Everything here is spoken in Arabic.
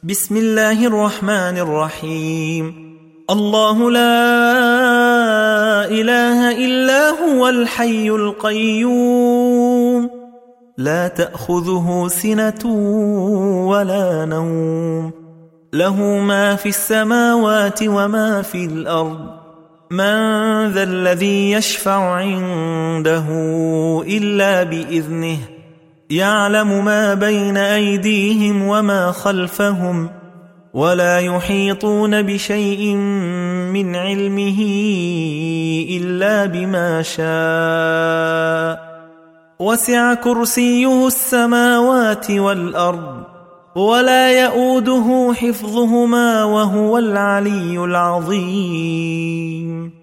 بسم الله الرحمن الرحيم. الله لا إله إلا هو الحي القيوم، لا تأخذه سنة ولا نوم، له ما في السماوات وما في الأرض. من ذا الذي يشفع عنده إلا بإذنه، يعلم ما بين أيديهم وما خلفهم، ولا يحيطون بشيء من علمه إلا بما شاء. وسع كرسيه السماوات والأرض، ولا يؤوده حفظهما، وهو العلي العظيم.